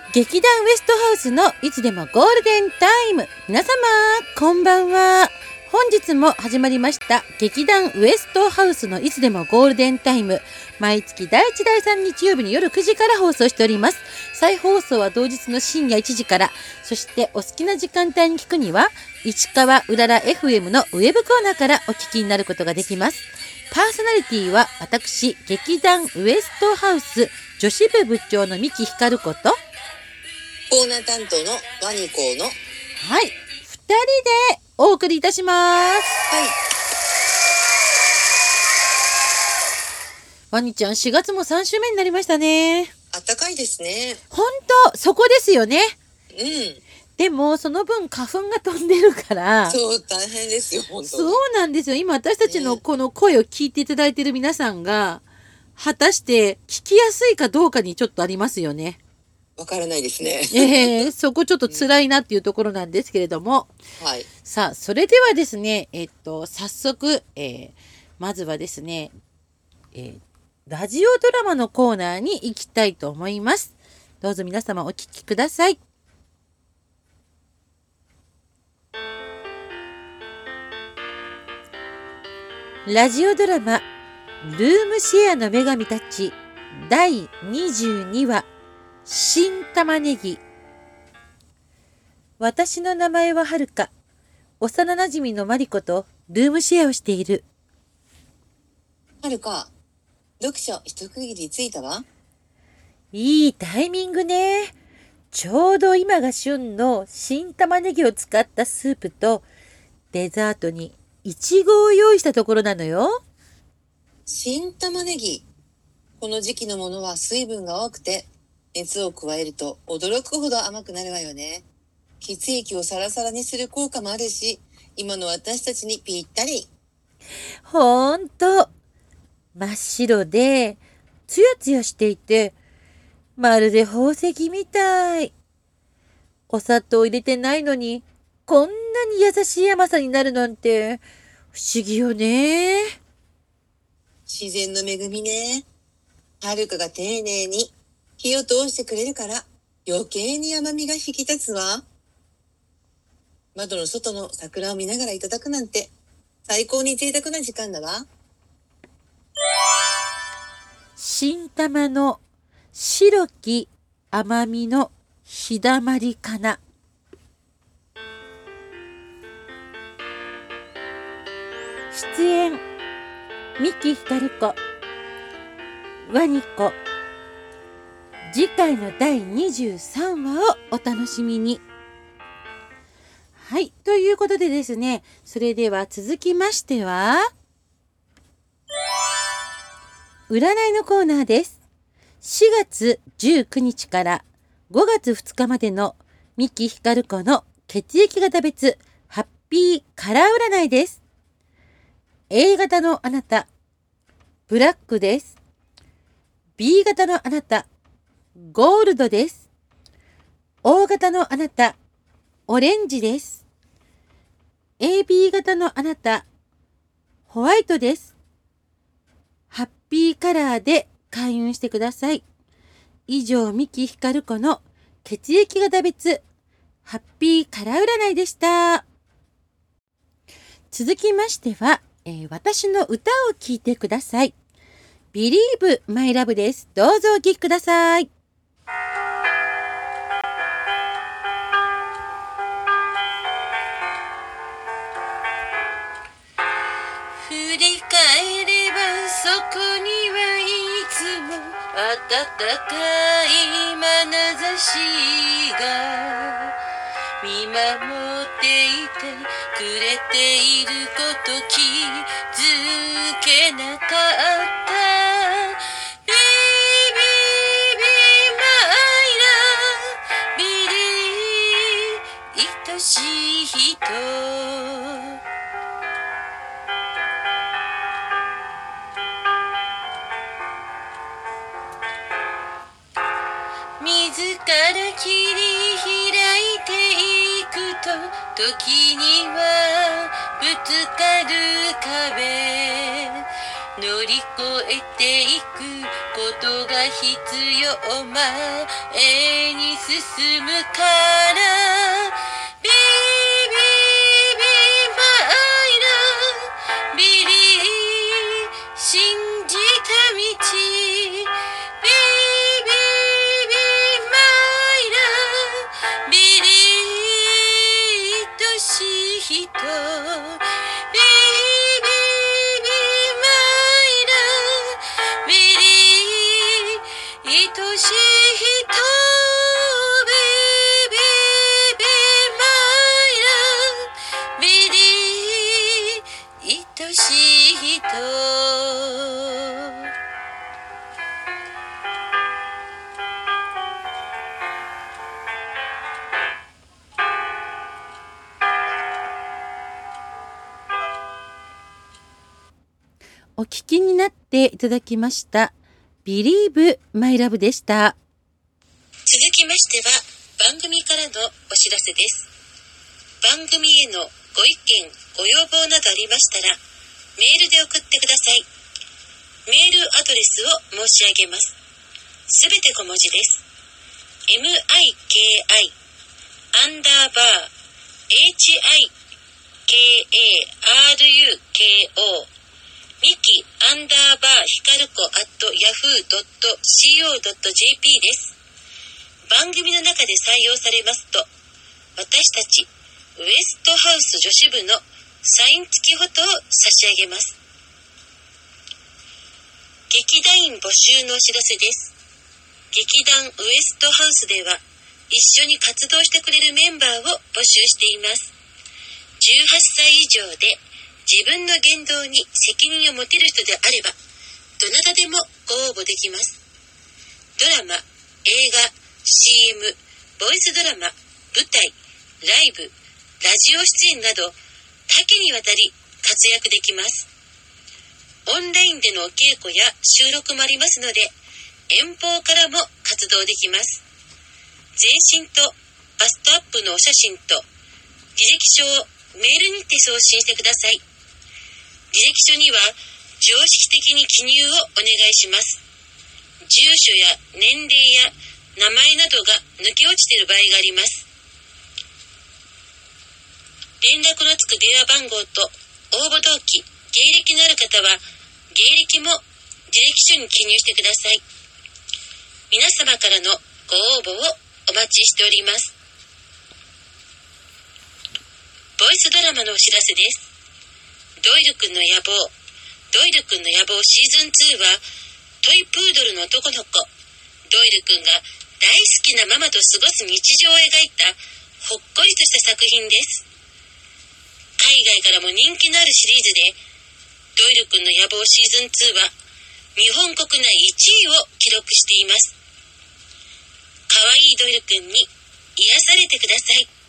劇団ウエストハウスのいつでもゴールデンタイム。皆様こんばんは。本日も始まりました劇団ウエストハウスのいつでもゴールデンタイム。毎月第1第3日曜日の夜9時から放送しております。再放送は同日の深夜1時から。そしてお好きな時間帯に聞くには市川うらら FM のウェブコーナーからお聞きになることができます。パーソナリティは私劇団ウエストハウス女子部部長の三木ひかることコーナー担当のワニコのはい、2人でお送りいたします。ワニちゃん、4月も3週目になりましたね。 暖かいですね。 ほんとそこですよね。 うんでもその分花粉が飛んでるからそう大変ですよ本当。 そうなんですよ。今私たちのこの声を聞いていただいている皆さんが果たして聞きやすいかどうかにちょっとありますよね。 わからないですね。 そこちょっと辛いなっていうところなんですけれども、 はい。 さあそれではですね、早速、まずはですね、ラジオドラマのコーナーに行きたいと思います。どうぞ皆様お聞きください。ラジオドラマルームシェアの女神たち第22話新玉ねぎ。私の名前ははるか。幼なじみのマリコとルームシェアをしている。 はるか、読書一区切りついたわ。 いいタイミングね。ちょうど今が旬の新玉ねぎを使ったスープとデザートにイチゴを用意したところなのよ。 新玉ねぎ。この時期のものは水分が多くて熱を加えると驚くほど甘くなるわよね。血液をサラサラにする効果もあるし、今の私たちにぴったり。 ほんと真っ白でツヤツヤしていてまるで宝石みたい。お砂糖入れてないのにこんなに優しい甘さになるなんて不思議よね。 自然の恵みね。はるかが丁寧に火を通してくれるから余計に甘みが引き立つわ。窓の外の桜を見ながらいただくなんて最高に贅沢な時間だわ。 新玉の白き甘みの日だまりかな。出演三木ひかる子、ワニコ。次回の第23話をお楽しみに。はい、ということでですね、それでは続きましては占いのコーナーです。4月19日から5月2日までの三木ひかる子の血液型別ハッピーカラー占いです。A 型のあなた、ブラックです。B 型のあなた、ゴールドです。O 型のあなた、オレンジです。AB 型のあなた、ホワイトです。ハッピーカラーで開運してください。以上、三木ひかる子の血液型別ハッピーカラー占いでした。続きましては、私の歌を聴いてください。Believe My Love です。どうぞお聴きください。 振り返ればそこにはいつも温かい眼差しが見守っていてくれていること気づけなかった。 Baby my love Believe 愛しい人自ら切り開いていくと時にはぶつかる壁乗り越えていくことが必要、前に進むからビビビマイラビリ信じた道ビビビマイラビリ愛しい人ビビビマイラビリ愛しい人ビビビマイラビリ愛しい人。 お聞きになっていただきましたBelieve My Loveでした。 続きましては番組からのお知らせです。番組へのご意見ご要望などありましたらメールで送ってください。メールアドレスを申し上げます。すべて小文字です。miki_hikarukoミキ_ひかるこ@yahoo.co.jp です。番組の中で採用されますと、私たちウエストハウス女子部のサイン付きフォトを差し上げます。劇団員募集のお知らせです。劇団ウエストハウスでは、一緒に活動してくれるメンバーを募集しています。18歳以上で、自分の言動に責任を持てる人であれば、どなたでもご応募できます。ドラマ、映画、CM、ボイスドラマ、舞台、ライブ、ラジオ出演など、多岐にわたり活躍できます。オンラインでのお稽古や収録もありますので、遠方からも活動できます。全身とバストアップのお写真と、履歴書をメールにて送信してください。履歴書には常識的に記入をお願いします。住所や年齢や名前などが抜け落ちている場合があります。連絡のつく電話番号と応募動機、芸歴のある方は芸歴も履歴書に記入してください。皆様からのご応募をお待ちしております。ボイスドラマのお知らせです。ドイルくんの野望、ドイルくんの野望シーズン2は、トイプードルの男の子、ドイルくんが大好きなママと過ごす日常を描いたほっこりとした作品です。海外からも人気のあるシリーズで、ドイルくんの野望シーズン2は、日本国内1位を記録しています。かわいいドイルくんに癒されてください。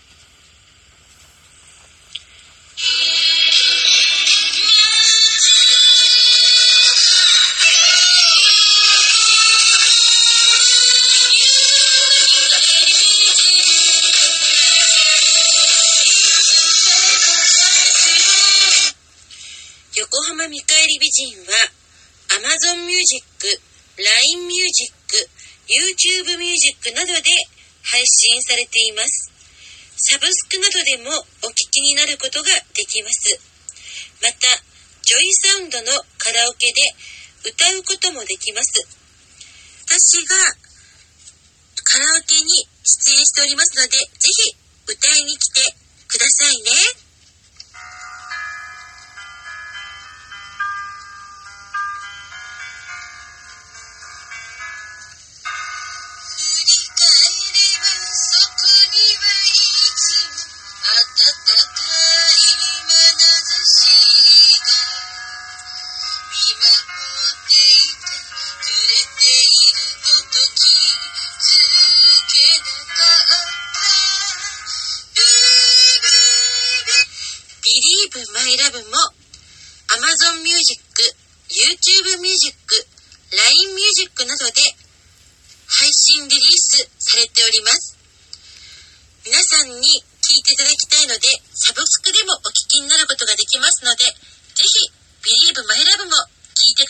横浜見返り美人は Amazon Music、LINE Music、YouTube Music などで配信されています。サブスクなどでもお聞きになることができます。また、ジョイサウンドのカラオケで歌うこともできます。私がカラオケに出演しておりますので、ぜひ歌いに来てくださいね。My Love も Amazon Music、YouTube Music、LINE Music などで配信リリースされております。皆さんに聴いていただきたいので、サブスクでもお聴きになることができますので、ぜひ Believe My Love も聴いてください。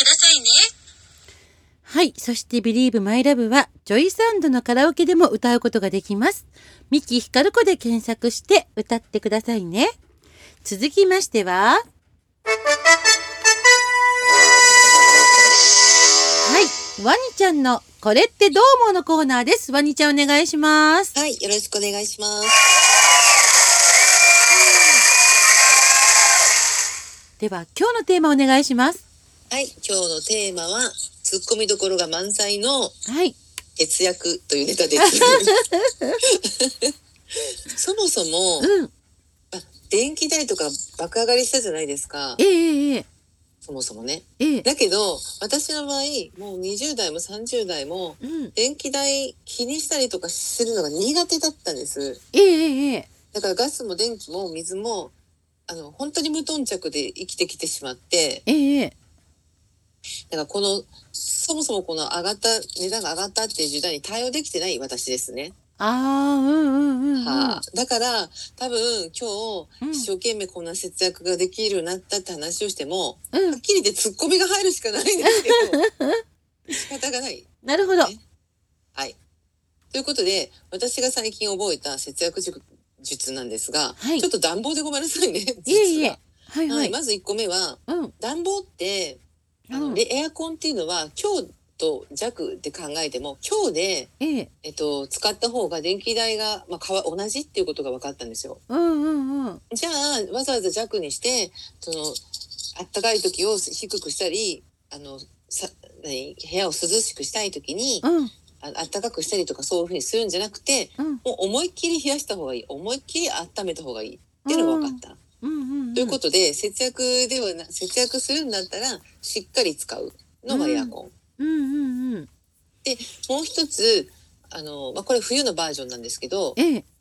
はい。そして Believe My Love はジョイサウンドのカラオケでも歌うことができます。三木ひかる子で検索して歌ってくださいね。続きましては、はい。ワニちゃんのこれってどう思うのコーナーです。ワニちゃんお願いします。 はい、よろしくお願いします。 では今日のテーマお願いします。 はい、今日のテーマはツッコミどころが満載のはい。 節約というネタです。そもそも、電気代とか爆上がりしたじゃないですか。そもそもね。だけど私の場合もう20代も30代も電気代気にしたりとかするのが苦手だったんです。だからガスも電気も水も本当に無頓着で生きてきてしまって、だからそもそもこの値段が上がったっていう時代に対応できてない私ですね。だから多分今日一生懸命こんな節約ができるようになったって話をしても、はっきり言ってツッコミが入るしかないんですけど仕方がない。 なるほど。 はい。ということで私が最近覚えた節約術なんですが、ちょっと暖房でごめんなさいね。まず1個目は、暖房ってエアコンっていうのは強と弱で考えても強で、使った方が電気代が、同じっていうことが分かったんですよ。じゃあわざわざ弱にしてあったかい時を低くしたり部屋を涼しくしたい時に、あったかくしたりとかそういうふうにするんじゃなくて、もう思いっきり冷やした方がいい、思いっきり温めた方がいいっていうのが分かった。ということで節約するんだったらしっかり使うのがエアコン。でもう一つこれ冬のバージョンなんですけど、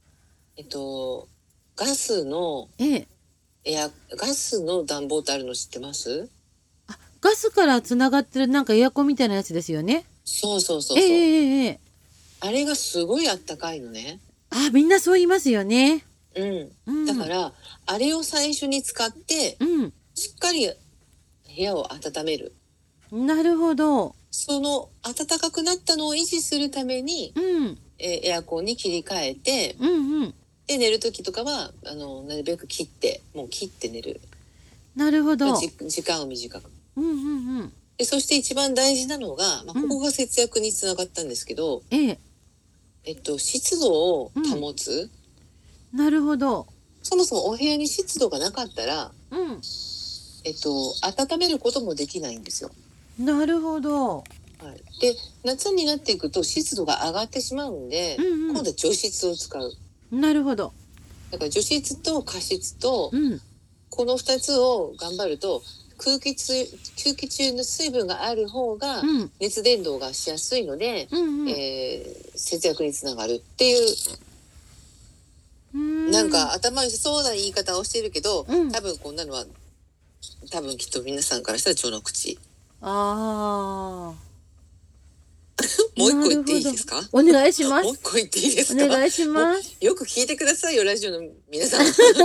ガスの暖房ってあるの知ってます？ ガスからつながってるなんかエアコンみたいなやつですよね。 そう。あれがすごいあったかいのね。 みんなそう言いますよね。 だからあれを最初に使って、しっかり部屋を温める。 なるほど。 その暖かくなったのを維持するために、エアコンに切り替えて、で寝る時とかはなるべく切って寝る。 なるほど。 時間を短く。でそして一番大事なのが、ここが節約につながったんですけど、湿度を保つ。 なるほど。 そもそもお部屋に湿度がなかったら、温めることもできないんですよ。 なるほど。 で夏になっていくと湿度が上がってしまうんで、今度は除湿を使う。 なるほど。 だから除湿と加湿と、この2つを頑張ると空気中の水分がある方が熱伝導がしやすいので、節約につながるっていう、なんか頭にそうな言い方をしているけど、多分こんなのはきっと皆さんからしたら序の口。もう一個言っていいですか？ お願いします。 もう一個言っていいですか？ お願いします。 よく聞いてくださいよラジオの皆さん。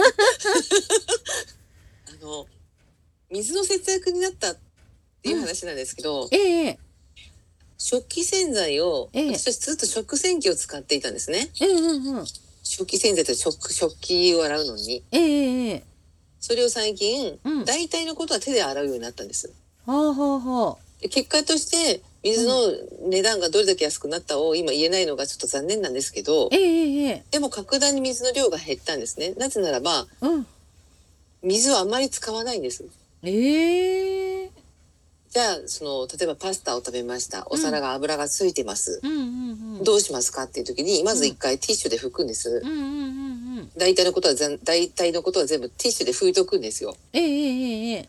水の節約になったっていう話なんですけど、食器洗剤を、私ずっと食洗機を使っていたんですね。食器洗剤って食器を洗うのに、それを最近、大体のことは手で洗うようになったんです。で結果として水の値段がどれだけ安くなったを今言えないのがちょっと残念なんですけど、でも格段に水の量が減ったんですね。なぜならば、水をあまり使わないんです。じゃあ例えばパスタを食べました。お皿が油がついてます。どうしますかっていう時にまず一回ティッシュで拭くんです。大体のことは全部ティッシュで拭いとくんですよ。で、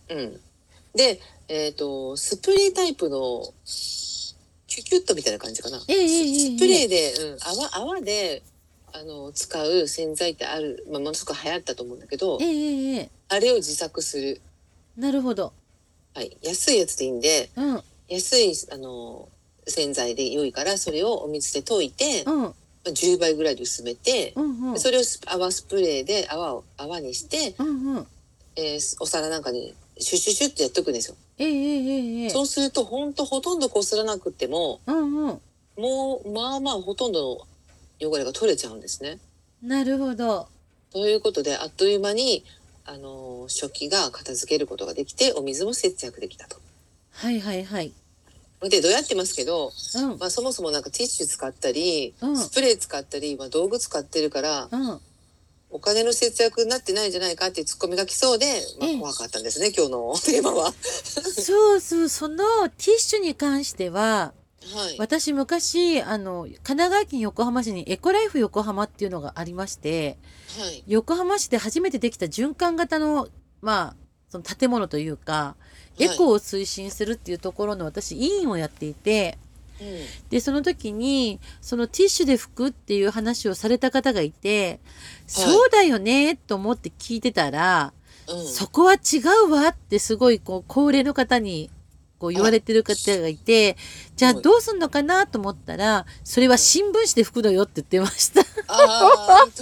スプレータイプのキュキュッとみたいな感じかな。スプレーで、泡で使う洗剤ってある、ものすごく流行ったと思うんだけど、あれを自作する。 なるほど。 安いやつでいいんで、安い洗剤で良いからそれをお水で溶いて、10倍ぐらいで薄めて、それを泡スプレーで泡にして、お皿なんかにシュシュシュってやっとくんですよ。 えええええそうするとほとんどこすらなくても、 うんうん。 もうまあまあほとんどの汚れが取れちゃうんですね。 なるほど。 ということであっという間に食器が片付けることができて、お水も節約できたと。 はいはいはい。 でどうやってますけど、 うんそもそもなんかティッシュ使ったり、 うんスプレー使ったり、道具使ってるからうん。 お金の節約になってないんじゃないかっていうツッコミが来そうで、 ええ怖かったんですね、今日のテーマは。 そうそう、そのティッシュに関しては、 はい。 私昔、神奈川県横浜市にエコライフ横浜っていうのがありまして、 はい。 横浜市で初めてできた循環型の、その建物というか、エはい。 コを推進するっていうところの私、委員をやっていて、 うん。 で、その時に、そのティッシュで拭くっていう話をされた方がいて、 はい。 そうだよね、と思って聞いてたら、 うん。 そこは違うわってすごい高齢の方に言われてる方がいて、じゃあはい。 どうすんのかなと思ったら、それは新聞紙で拭くのよって言ってました。 ああ、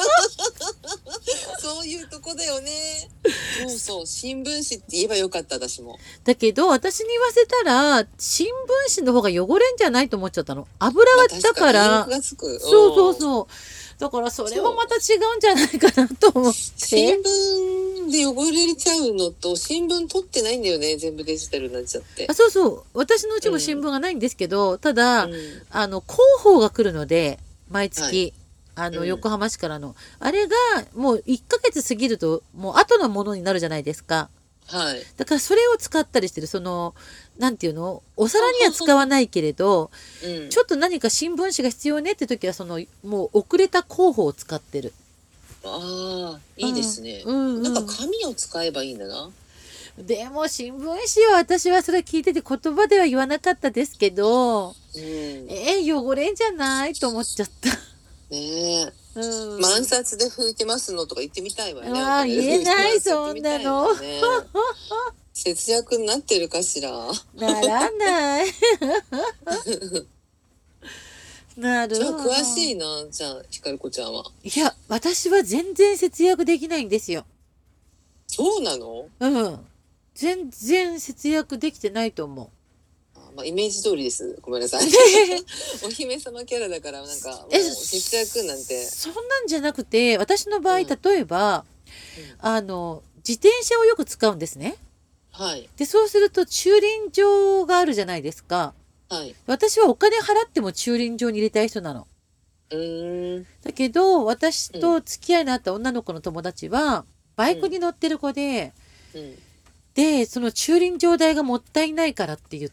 そういうとこだよね。そうそう、新聞紙って言えばよかった、私も。 だけど私に言わせたら、新聞紙の方が汚れんじゃないと思っちゃったの。油はだ確かにインクから、 がつく。 そうそううん。 そう。だからそれもそう。 また違うんじゃないかなと思っ新て。 聞で汚れちゃうのと、新聞取ってないんだよね。全部デジタルになっちゃって。 そうそう。私のうちも新聞うん。 がないんですけど、ただ、 うん。 広報が来るので、毎はい。 月、 うん。 横浜市からの。あれが、もう1ヶ月過ぎると、もう後のものになるじゃないですか。 はい。 だからそれを使ったりしてる、なんていうの、おは皿には使はは。 わないけれど、 うん。 ちょっと何か新聞紙が必要ねって時は、もう遅れた広報を使ってる。 ああ、いいでうん、 すね。 うんなんかうん。 紙を使えばいいんだな。 でも新聞紙は私はそれ聞いてて言葉では言わなかったですけど、 うん。 汚れんじゃないと思っちゃった。 ねえ。 うん。 万札で拭いてますのとか言ってみたいわね。おまあ、 金で言えない、 拭いてますって言ってそんみたいわなの。 ね。節約になってるかしら。 ならない。なるじゃあほど。 詳しいな、じゃあ、ひかるこちゃんは。 いや、私は全然節約できないんですよ。 そうなの？ うん。全然節約できてないと思う。 イメージ通りです。ごめんなさい。お姫様キャラだから、なんかえ、 もう節約なんて。 そんなんじゃなくて、私の場合、 うん。 例えば、 うん。 自転車をよく使うんですね。 はい。 で、そうすると駐輪場があるじゃないですか。 はい。 私はお金払っても駐輪場に入れたい人なの。 うーん。 だけど、私うん。 と付き合いのあった女の子の友達は、バイクうん。 に乗ってる子で、 うん。 その駐輪場代がもったいないからって言って、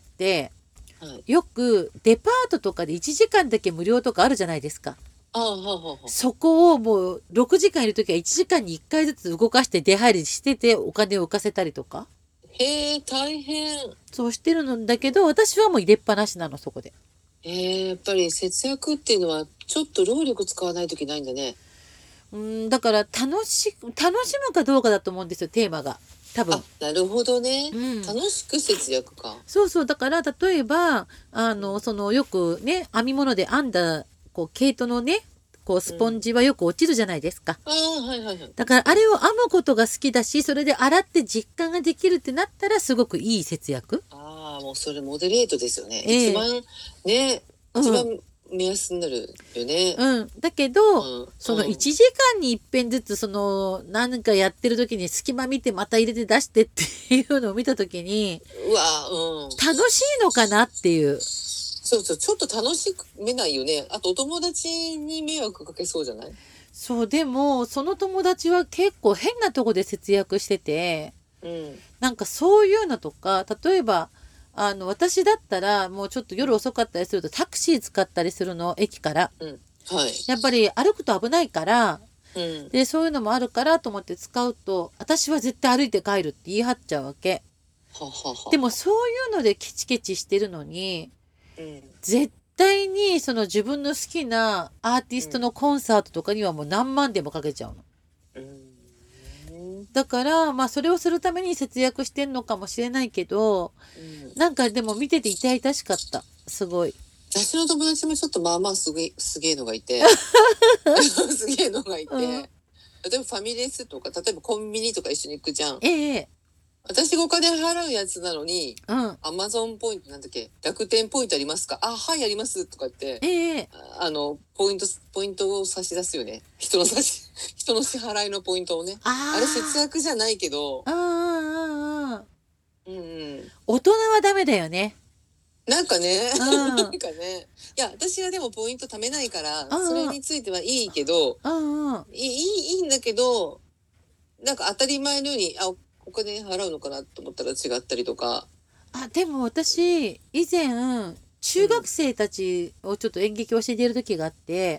はい。 よくデパートとかで1時間だけ無料とかあるじゃないですか。 ああ、はあ、はあ、はそこをもう6時間いるときは1時間に1回ずつ動かして出入りしててお金を浮かせたりとか。 へえ、大変。 そうしてるんだけど、私はもう入れっぱなしなの、そこで。 やっぱり節約っていうのは、ちょっと労力使わないといけないんだね。 だから楽しむかどうかだと思うんですよ、テーマが。多分。 なるほどね。 うん。 楽しく節約か。 そうそう。だから、例えば、 うん。 よくね、編み物で編んだ、毛糸のね、スポンうん。 ジはよく落ちるじゃないですか。 ああ、はいはいはい。 だから、あうん。 れを編むことが好きだし、それで洗って実感ができるってなったら、すごくいい節約。 ああ、もうそれモデレートですよね。一ええ番、ね、 うん。 一番目安になるよね。 うん。だけど、 うん、 そのうん。 1時間に一遍ずつ、何かやってる時に隙間見てまた入れて出してっていうのを見た時に、 うわ、うん。 楽しいのかなっていう。 そうそう、ちょっと楽しめないよね。あとお友達に迷惑かけそうじゃない？ そう、でも、その友達は結構変なとこで節約してて、 うん。 なんかそういうのとか、例えば、私だったら、もうちょっと夜遅かったりするとタクシー使ったりするの、駅から。 うん。はい。 やっぱり歩くと危ないから、 うん。 で、そういうのもあるからと思って使うと、私は絶対歩いて帰るって言い張っちゃうわけ。 はははは。 でもそういうのでケチケチしてるのに、 うん。 絶対にその自分の好きなアーティストうん。 のコンサートとかにはもう何万でもかけちゃうの。 うん。 だから、それをするために節約してんのかもしれないけど、 うん。 なんかでも見てて痛々しかった。すごい。 私の友達もちょっとまあまあすげえのがいて、すげえのがいうん。 て、例えばファミレスとか、例えばコンビニとか一緒に行くじゃん。 ええ。 私がお金払うやつなのに、 うんアマゾンポイントなんだっけ、楽天ポイントありますか、あ、はいありますとか言って、ポイントを差し出すよね。人の支払いのポイントをね。あれ節約じゃないけど、うんうん、 大人はダメだよね。 なんかね、なんかね、いや私はでもポイント貯めないからそれについてはいいけど、いいんだけど、なんか当たり前のようにお金払うのかなと思ったら違ったりとか。 でも私以前中学生たちをちょっと演劇を教えている時があって、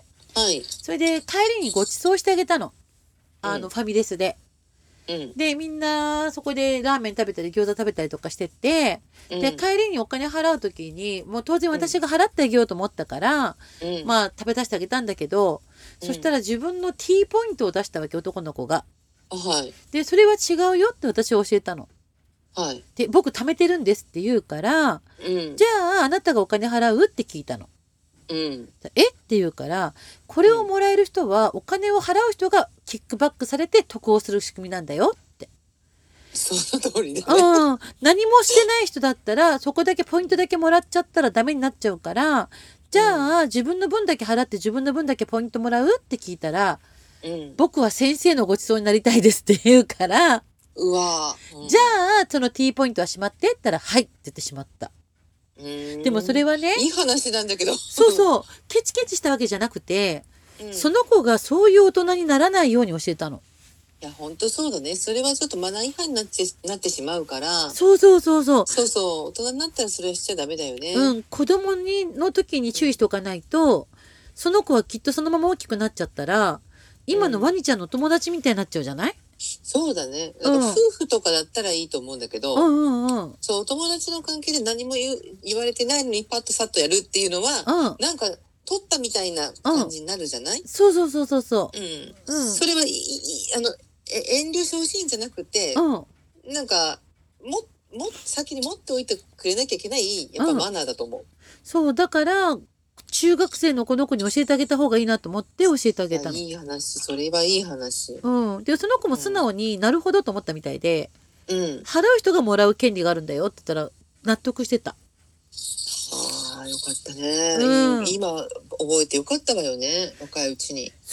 はい、 それで帰りにご馳走してあげたの、ファミレスで。でみんなそこでラーメン食べたり餃子食べたりとかしてて、で帰りにお金払う時にもう当然私が払ってあげようと思ったから、まあ食べさせてあげたんだけど、そしたら自分の T ポイントを出したわけ、男の子が。でそれは違うよって私は教えたの。で僕貯めてるんですって言うから、じゃああなたがお金払うって聞いたの。えって言うから、これをもらえる人はお金を払う人がキックバックされて得をする仕組みなんだよって。 その通りだね。 何もしてない人だったらそこだけポイントだけもらっちゃったらダメになっちゃうから、じゃあ自分の分だけ払って自分の分だけポイントもらうって聞いたら、僕は先生のごちそうになりたいですって言うから、じゃあその T ポイントはしまってって言ったらはいって言ってしまった。でもそれはね、 いい話なんだけど、 そうケチケチしたわけじゃなくて、その子がそういう大人にならないように教えたの。 いや本当そうだね。それはちょっとマナー違反になってしまうから。 そう大人になったらそれはしちゃダメだよね。 子供の時に注意しておかないと、その子はきっとそのまま大きくなっちゃったら今のワニちゃんの友達みたいになっちゃうじゃない。 そうだね。なんか夫婦とかだったらいいと思うんだけど、そうお友達の関係で何も言われてないのにパッとサッとやるっていうのは、なんか取ったみたいな感じになるじゃない。 そう。 それは遠慮してほしいんじゃなくて、なんか先に持っておいてくれなきゃいけないやっぱマナーだと思う。 そうだから中学生のこの子に教えてあげた方がいいなと思って教えてあげたの。 いい話、それはいい話。 でその子も素直になるほどと思ったみたいで、払う人がもらう権利があるんだよって言ったら納得してた。 よかったね、今覚えてよかったわよね、若いうちに。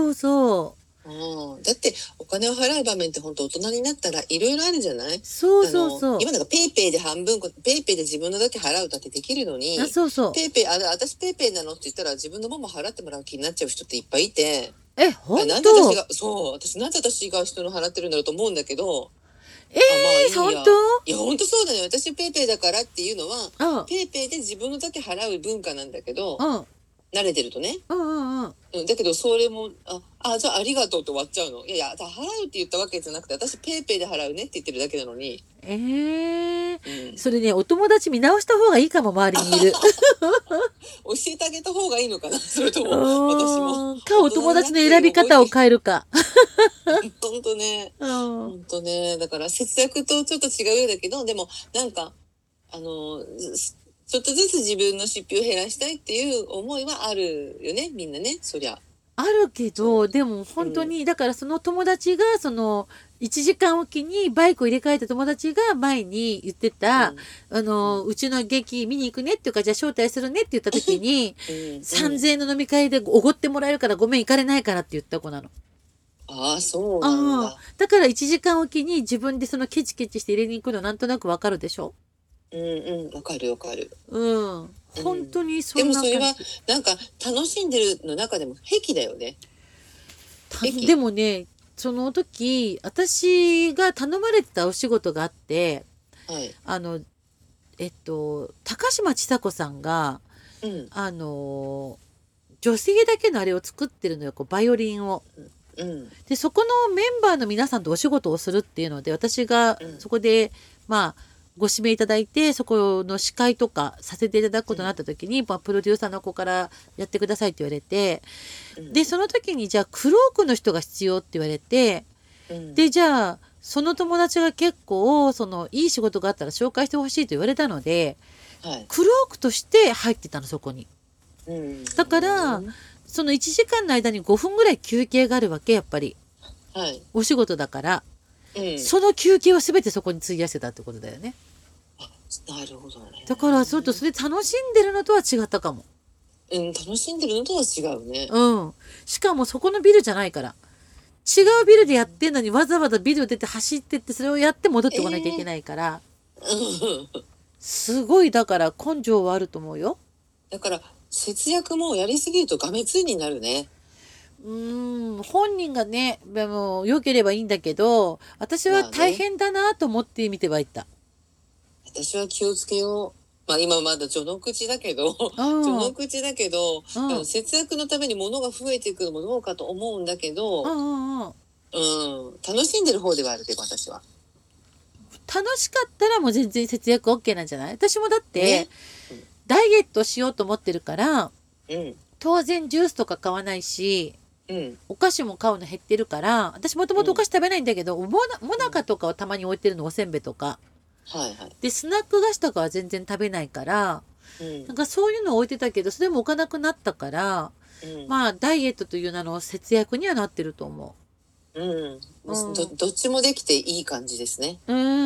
だってお金を払う場面って本当大人になったらいろいろあるじゃない。今なんかペイペイでペイペイで自分のだけ払うだってできるのに、ペイペイ私ペイペイなのって言ったら自分の分も払ってもらう気になっちゃう人っていっぱいいて、 本当なんで私が人の払ってるんだろうと思うんだけど、 本当？ いや本当そうだよ。私ペイペイだからっていうのは、ペイペイで自分のだけ払う文化なんだけど、慣れてるとね、だけどそれもじゃあありがとうって終わっちゃうの。いや払うって言ったわけじゃなくて、私ペイペイで払うねって言ってるだけなのに。 それね、お友達見直した方がいいかも。周りにいる教えてあげた方がいいのかな、それとも私もお友達の選び方を変えるか本当ね、だから節約とちょっと違うようだけど、でもなんかちょっとずつ自分の出費を減らしたいっていう思いはあるよね、みんなね。そりゃあるけど、でも本当に、だからその友達がその1時間おきにバイクを入れ替えた友達が前に言ってた、うちの劇見に行くねっていうか、じゃあ招待するねって言った時に3000円の飲み会でおごってもらえるからごめん行かれないからって言った子なの。 そうなんだ。 だから1時間おきに自分でそのケチケチして入れに行くのなんとなくわかるでしょ。 わかる。 本当にそんな感じ。 でもそれはなんか楽しんでるの中でも癖だよね。 でもね、その時私が頼まれてたお仕事があって、高嶋ちさ子さんが、女性だけのあれを作ってるのよ、バイオリンを。でそこのメンバーの皆さんとお仕事をするっていうので、私がそこでご指名いただいて、そこの司会とかさせていただくことになった時に、プロデューサーの子からやってくださいって言われて、でその時にじゃあクロークの人が必要って言われて、でじゃあその友達が結構いい仕事があったら紹介してほしいと言われたので、クロークとして入ってたの、そこに。だからその1時間の間に5分ぐらい休憩があるわけ、やっぱり、お仕事だから。 その休憩を全てそこに費やせたってことだよね。 なるほどね。 だからちょっとそれ楽しんでるのとは違ったかも。 楽しんでるのとは違うね。 しかもそこのビルじゃないから。違うビルでやってんのにわざわざビルを出て走ってってそれをやって戻ってこなきゃいけないから。すごいだから根性はあると思うよ。 だから節約もやりすぎるとがめついになるね。 本人がねもう良ければいいんだけど、私は大変だなと思って見てはいた。 私は気をつけよう。今まだ序の口だけど節約のために物が増えていくのもどうかと思うんだけど、楽しんでる方ではあるけど、私は楽しかったらもう全然節約 OK なんじゃない？私もだって、ダイエットしようと思ってるから、当然ジュースとか買わないし、お菓子も買うの減ってるから、私もともとお菓子食べないんだけど、もなかとかをたまに置いてるの、おせんべいとか。でスナック菓子とかは全然食べないから、なんかそういうのを置いてたけど、それも置かなくなったから、ダイエットという名の節約にはなってると思う。 どっちもできていい感じですね。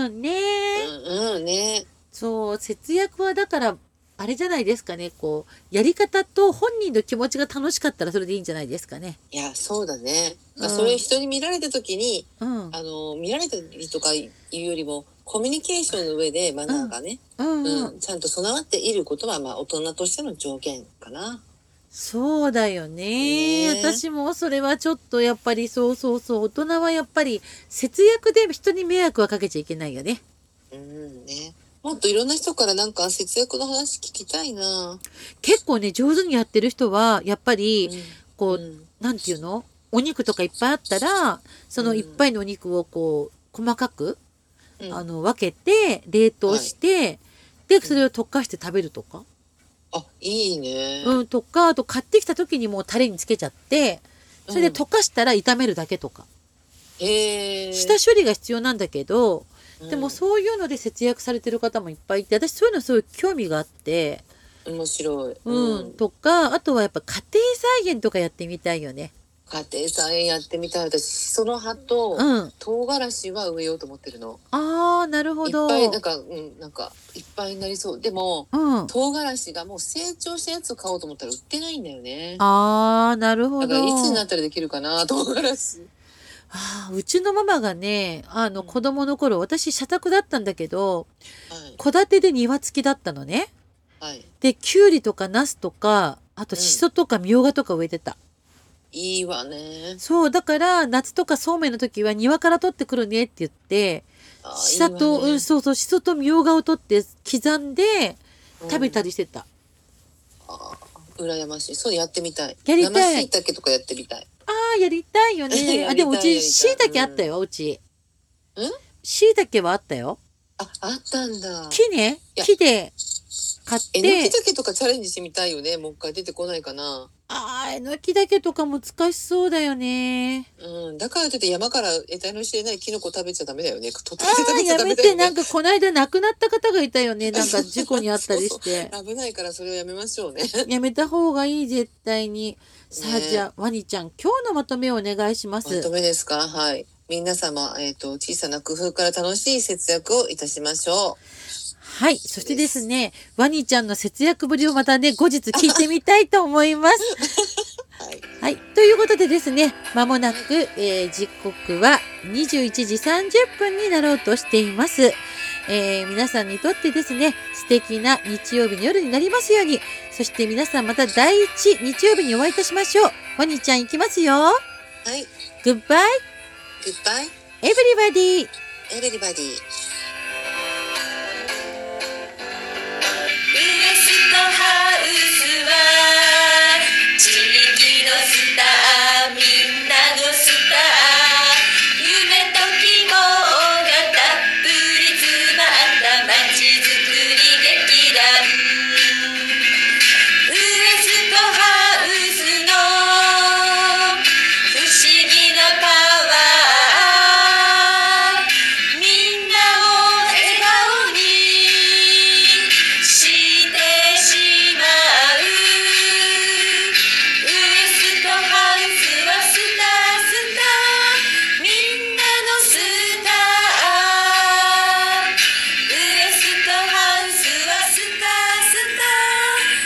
そう、節約はだからあれじゃないですかね、こうやり方と本人の気持ちが楽しかったらそれでいいんじゃないですかね。 いや、そうだね。それ人に見られた時に、見られたりとかいうよりもコミュニケーションの上でマナーがね、ちゃんと備わっていることは大人としての条件かな。 そうだよね。私もそれはちょっとやっぱりそう大人はやっぱり節約で人に迷惑はかけちゃいけないよね。 もっといろんな人からなんか節約の話聞きたいな。 結構ね上手にやってる人はやっぱりこう、なんていうの、お肉とかいっぱいあったらそのいっぱいのお肉をこう細かく分けて冷凍して、でそれを溶かして食べるとか。 いいね。 とか、あと買ってきた時にもうタレにつけちゃってそれで溶かしたら炒めるだけとか。下処理が必要なんだけど、でもそういうので節約されてる方もいっぱいいて、私そういうのすごい興味があって。 面白い。 とか、あとはやっぱ家庭菜園とかやってみたいよね。 家庭菜園やってみたい。私シソの葉と唐辛子は植えようと思ってるの。 なるほど。 いっぱいなんかいっぱいになりそう。でも、唐辛子がもう成長したやつを買おうと思ったら売ってないんだよね。 なるほど。 だからいつになったらできるかな、唐辛子。 うちのママがね、子供の頃、私社宅だったんだけど、戸建てで庭付きだったのね。できゅうりとかナスとか、あとシソとかみょうがとか植えてた。 いいわね。 そうだから夏とかそうめんの時は庭から取ってくるねって言って、シソとみょうがを取って刻んで食べたりしてた。 羨ましい。そうやってみたい。 やりたい。 生椎茸とかやってみたい。 やりたいよね。でもうち椎茸あったよ。うち。椎茸はあったよ。 あったんだ。 木で買って。 えのき茸とかチャレンジしてみたいよね。もう一回出てこないかな。 えのき茸とか難しそうだよね。 だからといって山から得体の知れないキノコ食べちゃダメだよね。 やめて、なんかこの間亡くなった方がいたよね。なんか事故にあったりして。 危ないからそれをやめましょうね。 やめた方がいい、絶対に。さあ、じゃあワニちゃん今日のまとめをお願いします。 まとめですか。はい。皆様、小さな工夫から楽しい節約をいたしましょう。 はい。そしてですね、ワニちゃんの節約ぶりをまたね、後日聞いてみたいと思います。はい。ということでですね、まもなく、時刻は21時30分になろうとしています。皆さんにとってですね、素敵な日曜日の夜になりますように、そして皆さんまた第一日曜日にお会いいたしましょう。ワニちゃん行きますよ。 はい。 Goodbye. Goodbye. Everybody. Everybody.